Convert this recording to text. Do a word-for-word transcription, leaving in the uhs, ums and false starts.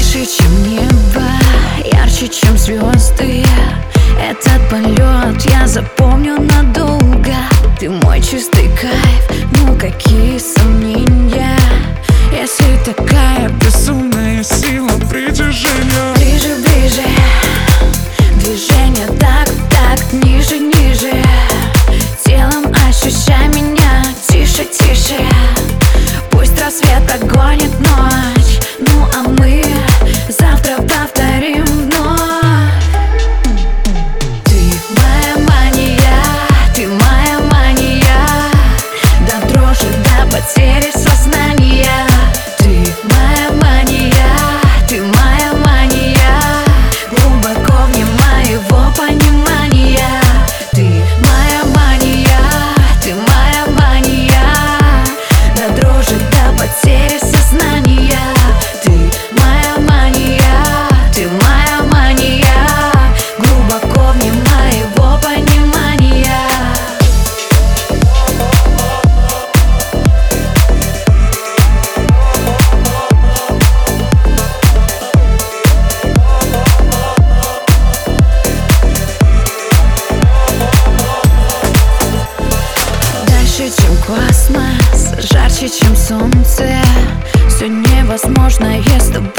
Дальше, чем небо, ярче, чем звезды. Этот полет я запомню надолго. Ты мой чистый кайф, ну какие сомнения, если такая безумная сила притяжения. Ближе, ближе, движение так, так, ниже, ниже. Телом ощущай меня, тише, тише. Пусть рассвет прогонит ночь, ну а мы завтра повторим вновь. Ты моя мания, ты моя мания, до дрожи, до потери сознания. Ты моя мания, ты моя мания, глубоко вне моего понимания. Ты моя мания, ты моя мания, до дрожи, до потери сознания. Ты моя мания, ты моя мания, глубоко вне моего понимания. Дальше, чем космос, жарче, чем солнце. Все невозможно, я с тобой.